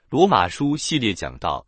罗马书系列讲道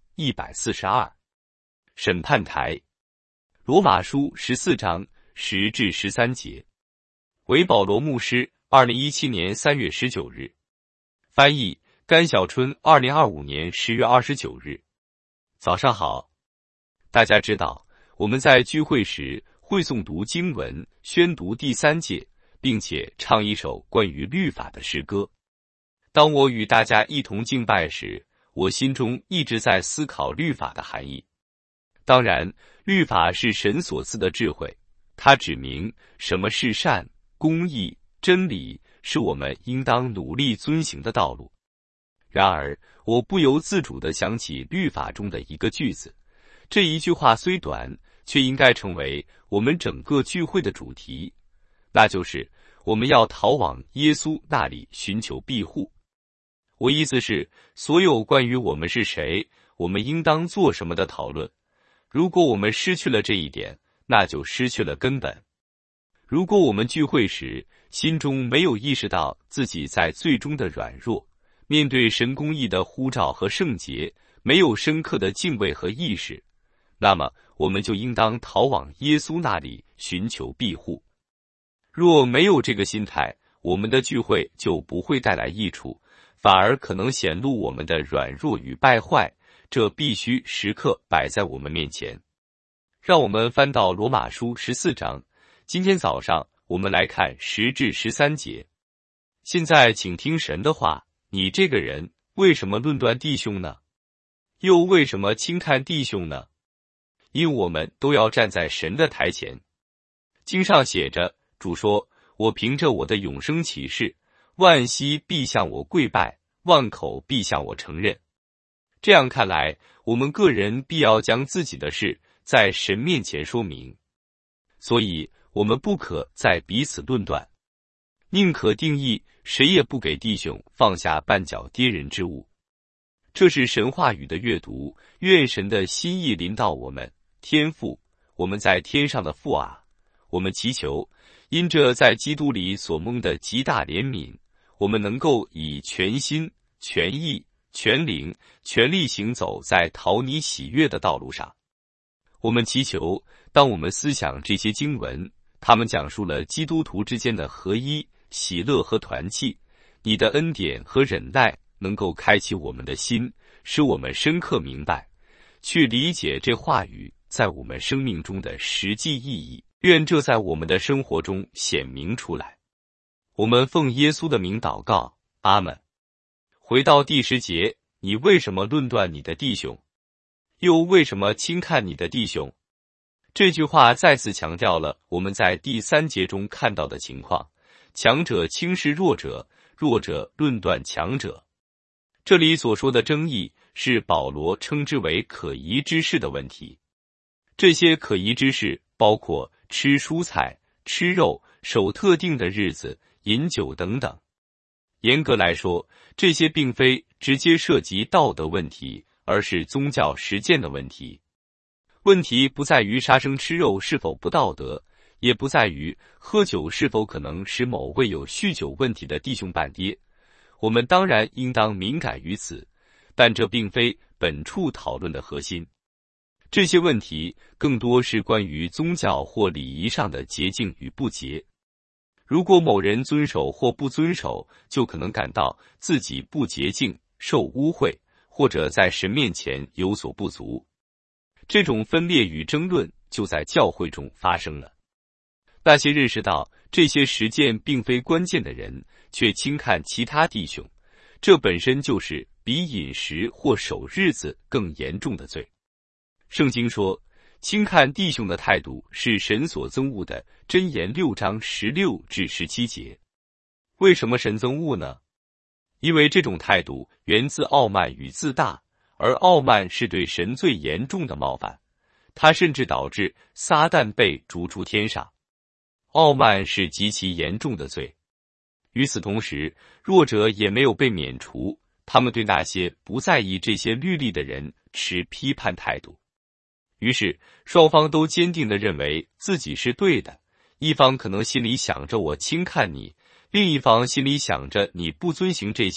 142，审判台。罗马书14章10至13节。为保罗牧师，2017年3月19日。翻译甘小春，2025年10月29日。早上好。大家知道，我们在聚会时会诵读经文，宣读第3节，并且唱一首关于律法的诗歌。当我与大家一同敬拜时，我心中一直在思考律法的含义。当然，律法是神所赐的智慧，它指明什么是善、公义、真理，是我们应当努力遵行的道路。然而，我不由自主地想起律法中的一个句子，这一句话虽短，却应该成为我们整个聚会的主题，那就是我们要逃往耶稣那里寻求庇护。我意思是，所有关于我们是谁，我们应当做什么的讨论，如果我们失去了这一点，那就失去了根本。如果我们聚会时心中没有意识到自己在最终的软弱，面对神公义的呼召和圣洁，没有深刻的敬畏和意识，那么我们就应当逃往耶稣那里寻求庇护。若没有这个心态，我们的聚会就不会带来益处，反而可能显露我们的软弱与败坏，这必须时刻摆在我们面前。让我们翻到罗马书14章，今天早上我们来看10至13节。现在请听神的话，你这个人为什么论断弟兄呢？又为什么轻看弟兄呢？因我们都要站在神的台前。经上写着，主说，我凭着我的永生启示，万膝必向我跪拜，万口必向我承认。这样看来，我们个人必要将自己的事在神面前说明，所以我们不可再彼此论断，宁可定义谁也不给弟兄放下绊脚跌人之物。这是神话语的阅读，愿神的心意临到我们。天父，我们在天上的父啊，我们祈求，因这在基督里所蒙的极大怜悯，我们能够以全心、全意、全灵、全力行走在讨你喜悦的道路上。我们祈求，当我们思想这些经文，他们讲述了基督徒之间的合一、喜乐和团契，你的恩典和忍耐能够开启我们的心，使我们深刻明白，去理解这话语在我们生命中的实际意义。愿这在我们的生活中显明出来。我们奉耶稣的名祷告，阿们。回到第10节，你为什么论断你的弟兄？又为什么轻看你的弟兄？这句话再次强调了我们在第3节中看到的情况，强者轻视弱者，弱者论断强者。这里所说的争议是保罗称之为可疑之事的问题。这些可疑之事包括吃蔬菜、吃肉、守特定的日子、饮酒等等。严格来说，这些并非直接涉及道德问题，而是宗教实践的问题。问题不在于杀生吃肉是否不道德，也不在于喝酒是否可能使某位有酗酒问题的弟兄绊跌。我们当然应当敏感于此，但这并非本处讨论的核心。这些问题更多是关于宗教或礼仪上的洁净与不洁。如果某人遵守或不遵守，就可能感到自己不洁净、受污秽，或者在神面前有所不足。这种分裂与争论就在教会中发生了。那些认识到这些实践并非关键的人，却轻看其他弟兄，这本身就是比饮食或守日子更严重的罪。圣经说，轻看弟兄的态度是神所憎恶的，箴言6章16至17节。为什么神憎恶呢？因为这种态度源自傲慢与自大，而傲慢是对神最严重的冒犯，它甚至导致撒旦被逐出天上。傲慢是极其严重的罪。与此同时，弱者也没有被免除，他们对那些不在意这些律例的人持批判态度。于是双方都坚定地认为自己是对的，一方可能心里想着我轻看你，另一方心里想着你不遵行这些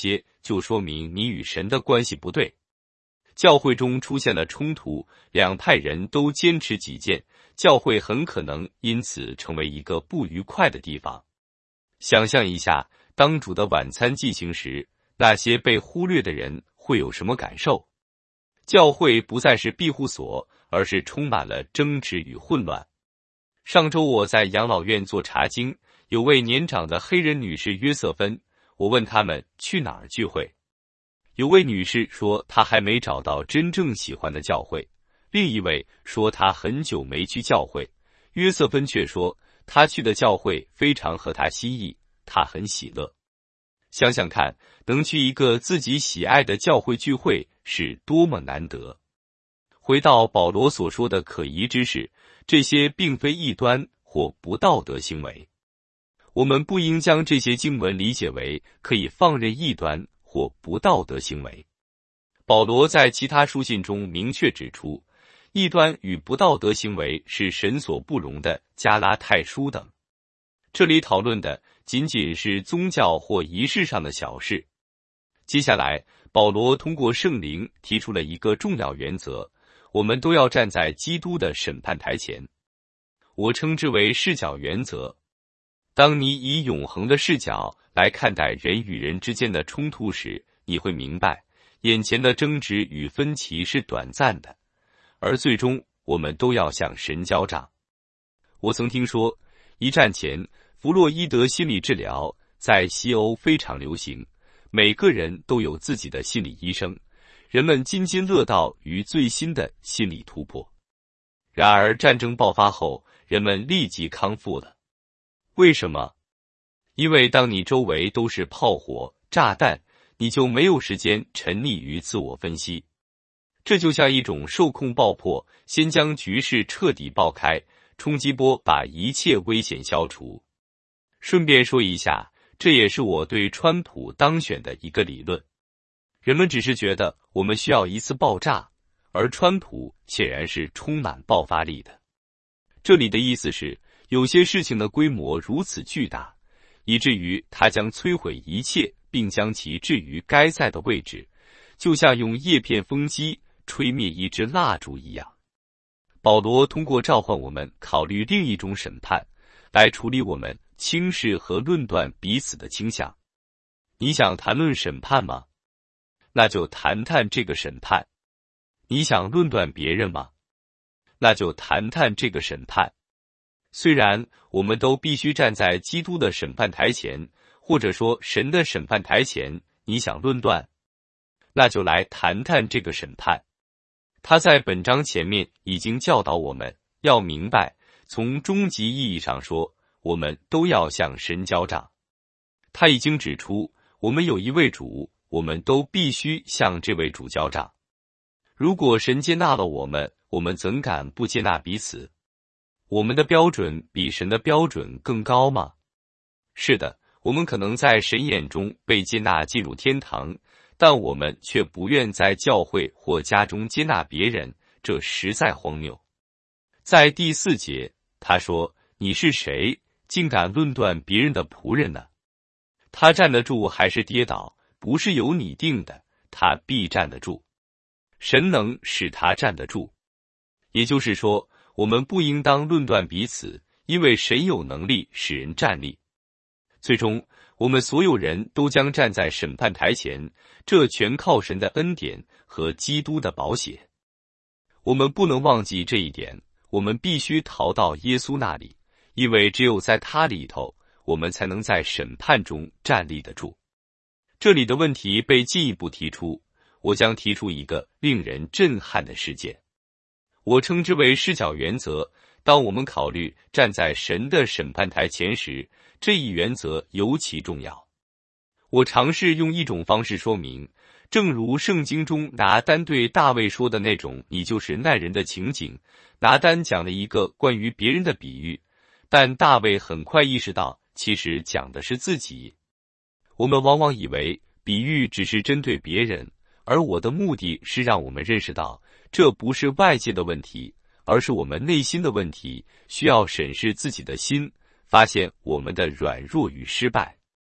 就说明你与神的关系不对。教会中出现了冲突，两派人都坚持己见，教会很可能因此成为一个不愉快的地方。想象一下，当主的晚餐进行时，那些被忽略的人会有什么感受？教会不再是庇护所，而是充满了争执与混乱。上周我在养老院做查经，有位年长的黑人女士约瑟芬，我问他们去哪儿聚会。有位女士说她还没找到真正喜欢的教会，另一位说她很久没去教会。约瑟芬却说她去的教会非常合她心意，她很喜乐。想想看，能去一个自己喜爱的教会聚会是多么难得。回到保罗所说的可疑之事，这些并非异端或不道德行为。我们不应将这些经文理解为可以放任异端或不道德行为。保罗在其他书信中明确指出，异端与不道德行为是神所不容的，加拉太书等。这里讨论的仅仅是宗教或仪式上的小事。接下来，保罗通过圣灵提出了一个重要原则，我们都要站在基督的审判台前。我称之为视角原则。当你以永恒的视角来看待人与人之间的冲突时，你会明白，眼前的争执与分歧是短暂的，而最终我们都要向神交账。我曾听说，一战前，弗洛伊德心理治疗在西欧非常流行，每个人都有自己的心理医生，人们津津乐道于最新的心理突破。然而战争爆发后，人们立即康复了。为什么？因为当你周围都是炮火、炸弹，你就没有时间沉溺于自我分析。这就像一种受控爆破，先将局势彻底爆开，冲击波把一切危险消除。顺便说一下，这也是我对川普当选的一个理论。人们只是觉得我们需要一次爆炸，而川普显然是充满爆发力的。这里的意思是，有些事情的规模如此巨大，以至于它将摧毁一切，并将其置于该在的位置，就像用叶片风机吹灭一支蜡烛一样。保罗通过召唤我们考虑另一种审判，来处理我们轻视和论断彼此的倾向。你想谈论审判吗？那就谈谈这个审判。你想论断别人吗？那就谈谈这个审判。虽然我们都必须站在基督的审判台前，或者说神的审判台前，你想论断，那就来谈谈这个审判。他在本章前面已经教导我们要明白，从终极意义上说，我们都要向神交账。他已经指出，我们有一位主，我们都必须向这位主交账。如果神接纳了我们，我们怎敢不接纳彼此？我们的标准比神的标准更高吗？是的，我们可能在神眼中被接纳进入天堂，但我们却不愿在教会或家中接纳别人，这实在荒谬。在第4节，他说：“你是谁，竟敢论断别人的仆人呢？他站得住还是跌倒，不是由你定的，他必站得住。神能使他站得住。”也就是说，我们不应当论断彼此，因为神有能力使人站立。最终，我们所有人都将站在审判台前，这全靠神的恩典和基督的宝血。我们不能忘记这一点，我们必须逃到耶稣那里，因为只有在他里头，我们才能在审判中站立得住。这里的问题被进一步提出，我将提出一个令人震撼的事件。我称之为视角原则。当我们考虑站在神的审判台前时，这一原则尤其重要。我尝试用一种方式说明，正如圣经中拿单对大卫说的那种你就是那人的情景。拿单讲了一个关于别人的比喻，但大卫很快意识到其实讲的是自己。我们往往以为比喻只是针对别人，而我的目的是让我们认识到，这不是外界的问题，而是我们内心的问题，需要审视自己的心，发现我们的软弱与失败。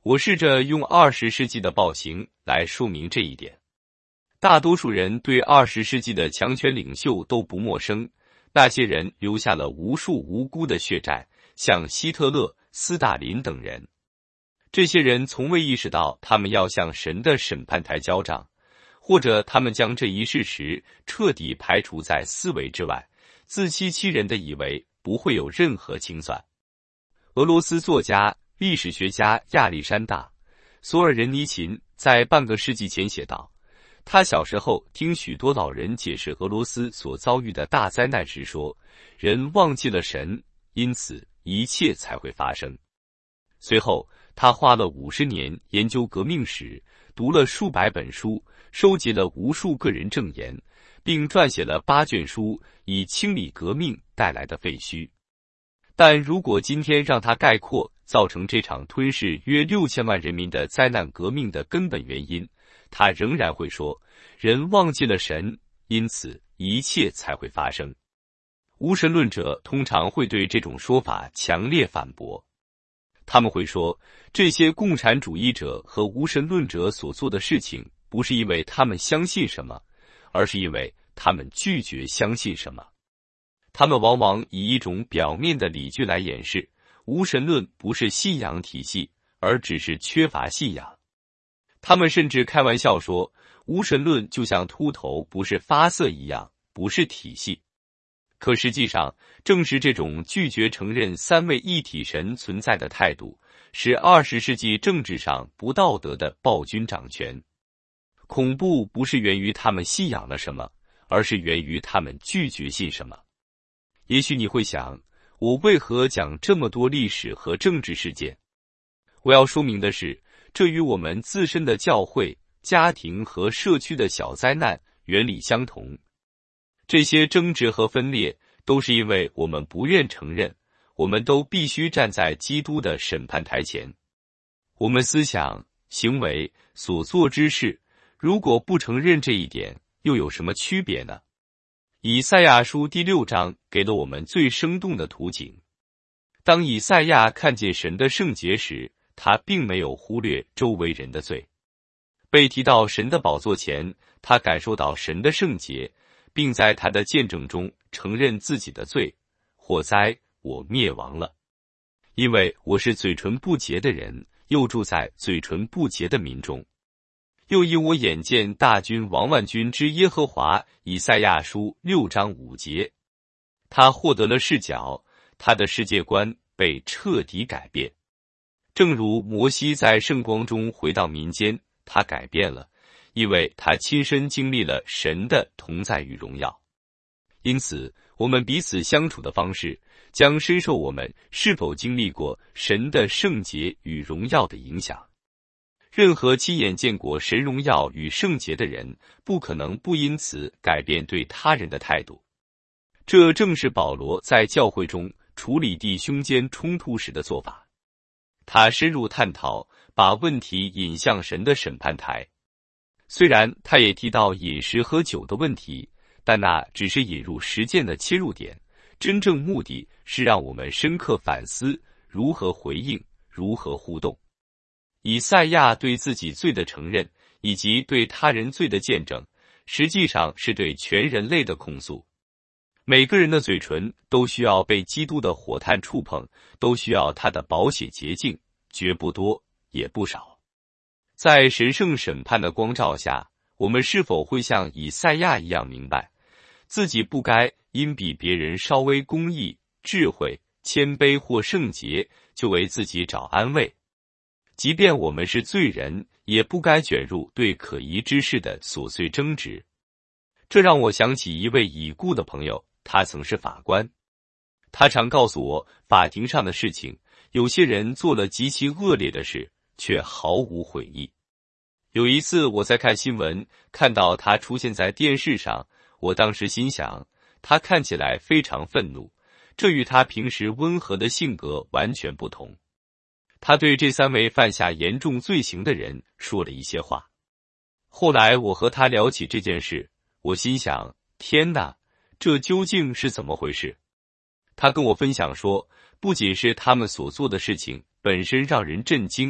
我试着用20世纪的暴行来说明这一点。大多数人对20世纪的强权领袖都不陌生，那些人留下了无数无辜的血债，像希特勒、斯大林等人。这些人从未意识到他们要向神的审判台交账，或者他们将这一事实彻底排除在思维之外，自欺欺人地以为不会有任何清算。俄罗斯作家、历史学家亚历山大·索尔仁尼琴在半个世纪前写道，他小时候听许多老人解释俄罗斯所遭遇的大灾难时说，人忘记了神，因此一切才会发生。随后他花了50年研究革命史，读了数百本书，收集了无数个人证言，并撰写了8卷书，以清理革命带来的废墟。但如果今天让他概括造成这场吞噬约6000万人民的灾难革命的根本原因，他仍然会说，人忘记了神，因此一切才会发生。无神论者通常会对这种说法强烈反驳。他们会说，这些共产主义者和无神论者所做的事情，不是因为他们相信什么，而是因为他们拒绝相信什么。他们往往以一种表面的理据来掩饰，无神论不是信仰体系，而只是缺乏信仰。他们甚至开玩笑说，无神论就像秃头不是发色一样，不是体系。可实际上，正是这种拒绝承认三位一体神存在的态度，使20世纪政治上不道德的暴君掌权。恐怖不是源于他们信仰了什么，而是源于他们拒绝信什么。也许你会想，我为何讲这么多历史和政治事件？我要说明的是，这与我们自身的教会、家庭和社区的小灾难原理相同。这些争执和分裂都是因为我们不愿承认，我们都必须站在基督的审判台前。我们思想、行为、所做之事，如果不承认这一点，又有什么区别呢？以赛亚书第6章给了我们最生动的图景。当以赛亚看见神的圣洁时，他并没有忽略周围人的罪。被提到神的宝座前，他感受到神的圣洁，并在他的见证中承认自己的罪。祸哉，我灭亡了，因为我是嘴唇不洁的人，又住在嘴唇不洁的民中。又因我眼见大军王万军之耶和华，以赛亚书6章5节。他获得了视角，他的世界观被彻底改变。正如摩西在圣光中回到民间，他改变了，因为他亲身经历了神的同在与荣耀。因此，我们彼此相处的方式将深受我们是否经历过神的圣洁与荣耀的影响。任何亲眼见过神荣耀与圣洁的人，不可能不因此改变对他人的态度。这正是保罗在教会中处理弟兄间冲突时的做法。他深入探讨，把问题引向神的审判台。虽然他也提到饮食喝酒的问题，但那只是引入实践的切入点，真正目的是让我们深刻反思如何回应，如何互动。以赛亚对自己罪的承认，以及对他人罪的见证，实际上是对全人类的控诉。每个人的嘴唇都需要被基督的火炭触碰，都需要他的宝血洁净，绝不多，也不少。在神圣审判的光照下，我们是否会像以赛亚一样明白，自己不该因比别人稍微公义、智慧、谦卑或圣洁，就为自己找安慰？即便我们是罪人，也不该卷入对可疑之事的琐碎争执。这让我想起一位已故的朋友，他曾是法官。他常告诉我，法庭上的事情，有些人做了极其恶劣的事，却毫无悔意。有一次我在看新闻，看到他出现在电视上，我当时心想，他看起来非常愤怒，这与他平时温和的性格完全不同。他对这3位犯下严重罪行的人说了一些话。后来我和他聊起这件事，我心想，天哪，这究竟是怎么回事？他跟我分享说，不仅是他们所做的事情本身让人震惊，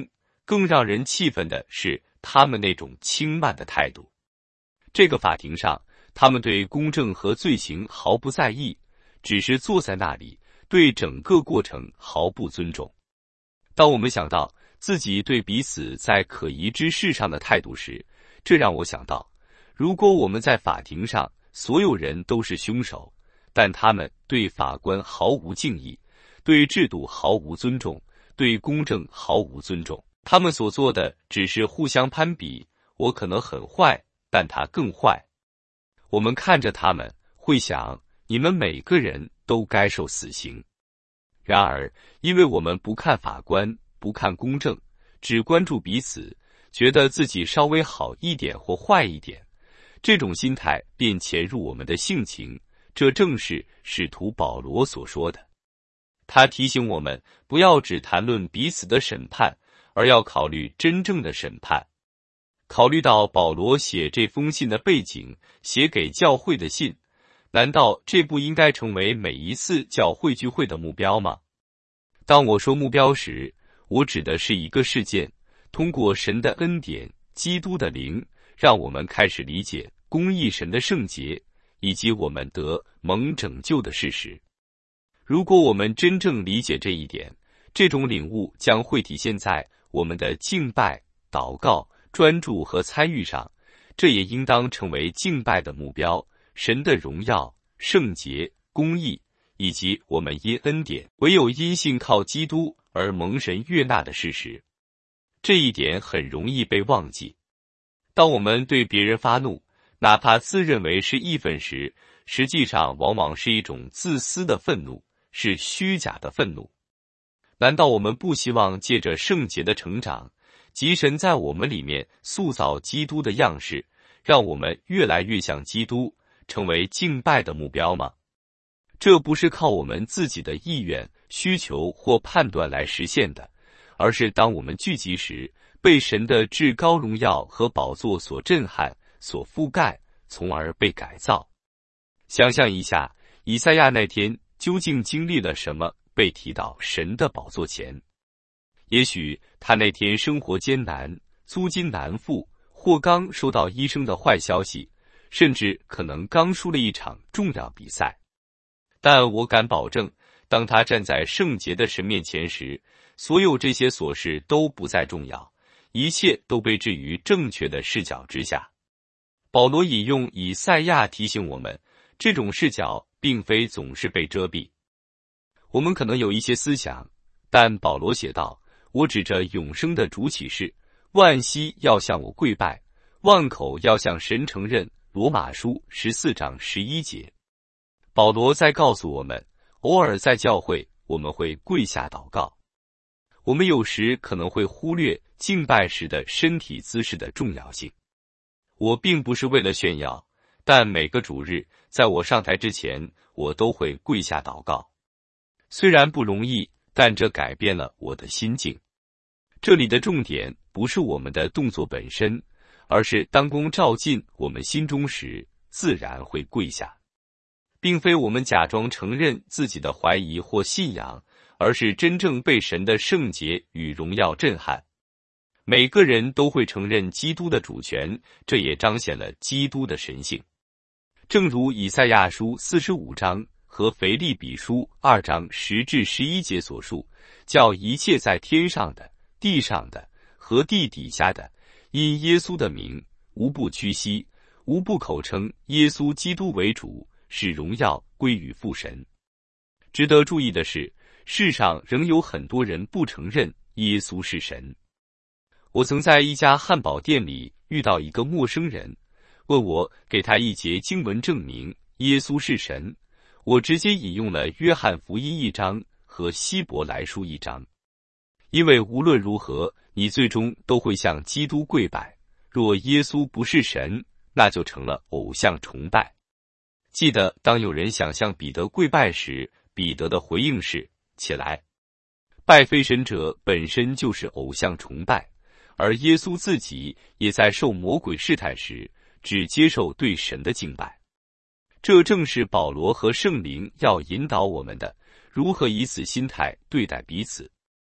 更让人气愤的是他们那种轻慢的态度。这个法庭上，他们对公正和罪行毫不在意，只是坐在那里，对整个过程毫不尊重。当我们想到自己对彼此在可疑之事上的态度时，这让我想到，如果我们在法庭上所有人都是凶手，但他们对法官毫无敬意，对制度毫无尊重，对公正毫无尊重，他们所做的只是互相攀比，我可能很坏，但他更坏。我们看着他们，会想，你们每个人都该受死刑。然而，因为我们不看法官，不看公正，只关注彼此，觉得自己稍微好一点或坏一点，这种心态便潜入我们的性情。这正是使徒保罗所说的。他提醒我们，不要只谈论彼此的审判，而要考虑真正的审判。考虑到保罗写这封信的背景，写给教会的信，难道这不应该成为每一次教会聚会的目标吗？当我说目标时，我指的是一个事件，通过神的恩典，基督的灵，让我们开始理解公义神的圣洁，以及我们得蒙拯救的事实。如果我们真正理解这一点，这种领悟将会体现在我们的敬拜、祷告、专注和参与上，这也应当成为敬拜的目标，神的荣耀、圣洁、公义，以及我们因恩典，唯有因信靠基督而蒙神悦纳的事实。这一点很容易被忘记。当我们对别人发怒，哪怕自认为是义愤时，实际上往往是一种自私的愤怒，是虚假的愤怒。难道我们不希望借着圣洁的成长，即神在我们里面塑造基督的样式，让我们越来越像基督，成为敬拜的目标吗？这不是靠我们自己的意愿、需求或判断来实现的，而是当我们聚集时，被神的至高荣耀和宝座所震撼、所覆盖，从而被改造。想象一下，以赛亚那天究竟经历了什么，被提到神的宝座前。也许他那天生活艰难，租金难付，或刚收到医生的坏消息，甚至可能刚输了一场重要比赛。但我敢保证，当他站在圣洁的神面前时，所有这些琐事都不再重要，一切都被置于正确的视角之下。保罗引用以赛亚提醒我们，这种视角并非总是被遮蔽。我们可能有一些思想，但保罗写道，我指着永生的主启示，万膝要向我跪拜，万口要向神承认。罗马书14章11节。保罗在告诉我们，偶尔在教会我们会跪下祷告。我们有时可能会忽略敬拜时的身体姿势的重要性。我并不是为了炫耀，但每个主日在我上台之前，我都会跪下祷告。虽然不容易，但这改变了我的心境。这里的重点不是我们的动作本身，而是当光照进我们心中时，自然会跪下。并非我们假装承认自己的怀疑或信仰，而是真正被神的圣洁与荣耀震撼。每个人都会承认基督的主权，这也彰显了基督的神性。正如以赛亚书45章和腓立比书2章10至11节所述，叫一切在天上的、地上的和地底下的，因耶稣的名，无不屈膝，无不口称耶稣基督为主，使荣耀归于父神。值得注意的是，世上仍有很多人不承认耶稣是神。我曾在一家汉堡店里遇到一个陌生人，问我给他一节经文证明耶稣是神。我直接引用了约翰福音1章和希伯来书1章。因为无论如何，你最终都会向基督跪拜。若耶稣不是神，那就成了偶像崇拜。记得当有人想向彼得跪拜时，彼得的回应是：起来。拜非神者本身就是偶像崇拜，而耶稣自己也在受魔鬼试探时，只接受对神的敬拜。这正是保罗和圣灵要引导我们的，如何以此心态对待彼此。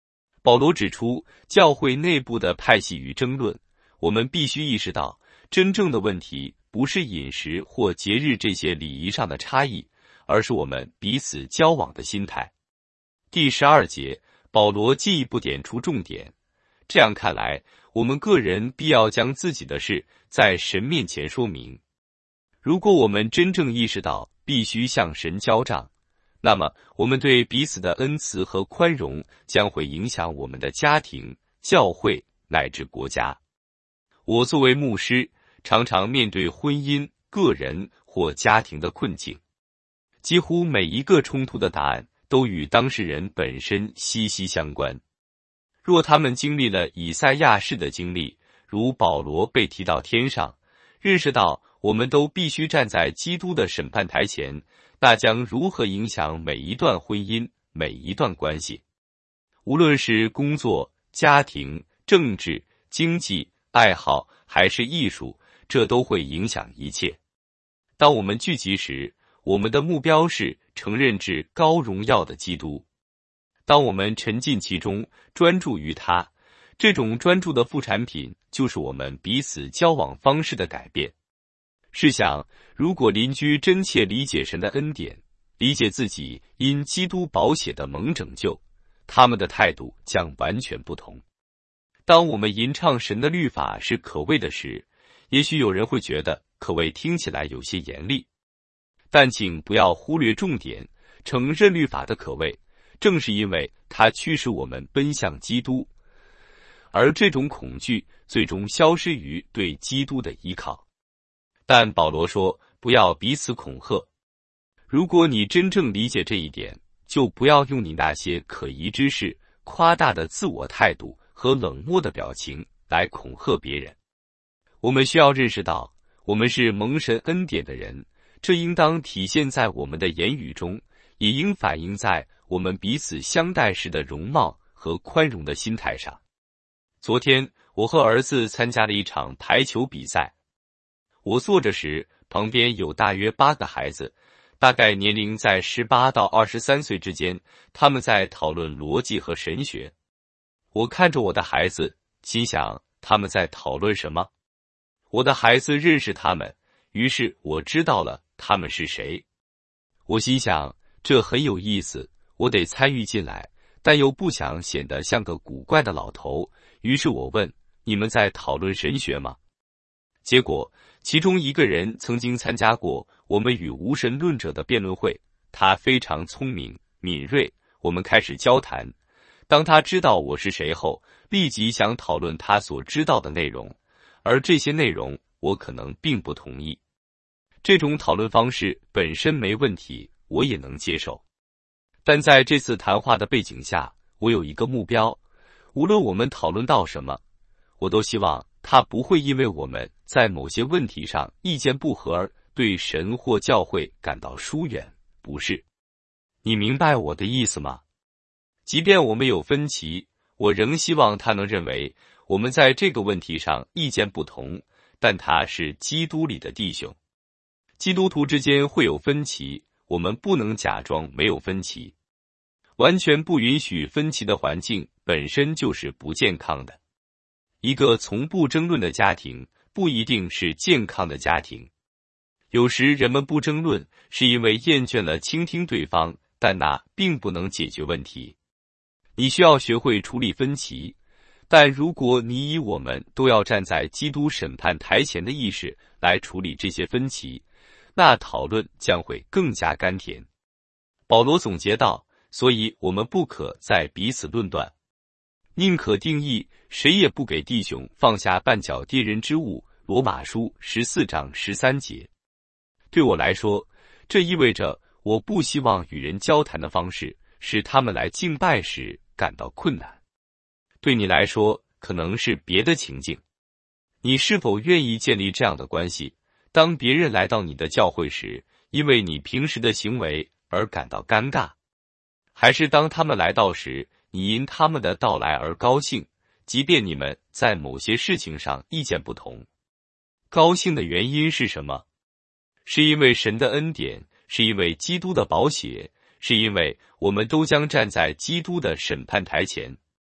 保罗指出，教会内部的派系与争论，我们必须意识到，真正的问题不是饮食或节日这些礼仪上的差异，而是我们彼此交往的心态。第12节，保罗进一步点出重点。这样看来，我们个人必要将自己的事在神面前说明。如果我们真正意识到必须向神交账，那么我们对彼此的恩慈和宽容将会影响我们的家庭、教会乃至国家。我作为牧师，常常面对婚姻、个人或家庭的困境，几乎每一个冲突的答案都与当事人本身息息相关。若他们经历了以赛亚式的经历，如保罗被提到天上，认识到我们都必须站在基督的审判台前，那将如何影响每一段婚姻、每一段关系？无论是工作、家庭、政治、经济、爱好还是艺术，这都会影响一切。当我们聚集时，我们的目标是承认至高荣耀的基督。当我们沉浸其中，专注于他，这种专注的副产品就是我们彼此交往方式的改变。试想，如果邻居真切理解神的恩典，理解自己因基督宝血的蒙拯救，他们的态度将完全不同。当我们吟唱神的律法是可畏的时，也许有人会觉得可畏听起来有些严厉，但请不要忽略重点，承认律法的可畏，正是因为它驱使我们奔向基督，而这种恐惧最终消失于对基督的依靠。但保罗说，不要彼此恐吓。如果你真正理解这一点，就不要用你那些可疑之事、夸大的自我态度和冷漠的表情来恐吓别人。我们需要认识到，我们是蒙神恩典的人，这应当体现在我们的言语中，也应反映在我们彼此相待时的容貌和宽容的心态上。昨天，我和儿子参加了一场排球比赛。我坐着时，旁边有大约8个孩子，大概年龄在18到23岁之间，他们在讨论逻辑和神学。我看着我的孩子，心想他们在讨论什么？我的孩子认识他们，于是我知道了他们是谁。我心想，这很有意思，我得参与进来，但又不想显得像个古怪的老头，于是我问，你们在讨论神学吗？结果其中一个人曾经参加过我们与无神论者的辩论会，他非常聪明敏锐，我们开始交谈。当他知道我是谁后，立即想讨论他所知道的内容，而这些内容我可能并不同意。这种讨论方式本身没问题，我也能接受。但在这次谈话的背景下，我有一个目标，无论我们讨论到什么，我都希望他不会因为我们在某些问题上意见不合而对神或教会感到疏远，不是？你明白我的意思吗？即便我们有分歧，我仍希望他能认为我们在这个问题上意见不同，但他是基督里的弟兄。基督徒之间会有分歧，我们不能假装没有分歧。完全不允许分歧的环境本身就是不健康的。一个从不争论的家庭不一定是健康的家庭。有时人们不争论是因为厌倦了倾听对方，但那并不能解决问题。你需要学会处理分歧，但如果你以我们都要站在基督审判台前的意识来处理这些分歧，那讨论将会更加甘甜。保罗总结道，所以我们不可再彼此论断，宁可定义谁也不给弟兄放下绊脚跌人之物。罗马书14章13节。对我来说，这意味着我不希望与人交谈的方式使他们来敬拜时感到困难。对你来说，可能是别的情境。你是否愿意建立这样的关系？当别人来到你的教会时，因为你平时的行为而感到尴尬，还是当他们来到时，你因他们的到来而高兴，即便你们在某些事情上意见不同？高兴的原因是什么？是因为神的恩典，是因为基督的宝血，是因为我们都将站在基督的审判台前。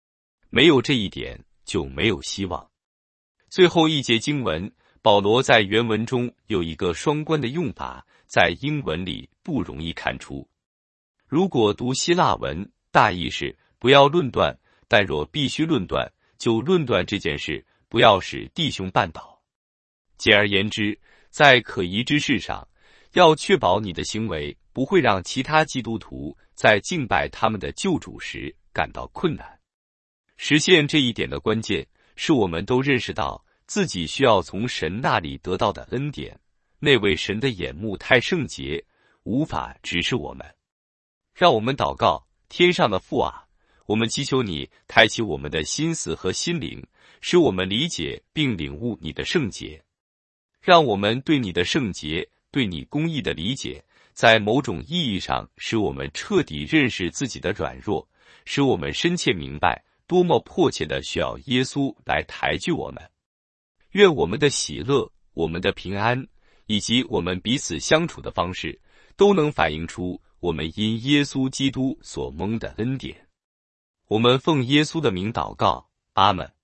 没有这一点，就没有希望。最后一节经文，保罗在原文中有一个双关的用法，在英文里不容易看出。如果读希腊文，大意是不要论断，但若必须论断，就论断这件事，不要使弟兄绊倒。简而言之，在可疑之事上，要确保你的行为不会让其他基督徒在敬拜他们的救主时感到困难。实现这一点的关键是我们都认识到自己需要从神那里得到的恩典，那位神的眼目太圣洁，无法指示我们。让我们祷告，天上的父啊，我们祈求你开启我们的心思和心灵，使我们理解并领悟你的圣洁。让我们对你的圣洁，对你公义的理解，在某种意义上使我们彻底认识自己的软弱，使我们深切明白多么迫切的需要耶稣来抬举我们。愿我们的喜乐，我们的平安，以及我们彼此相处的方式，都能反映出我们因耶稣基督所蒙的恩典。我们奉耶稣的名祷告，阿们。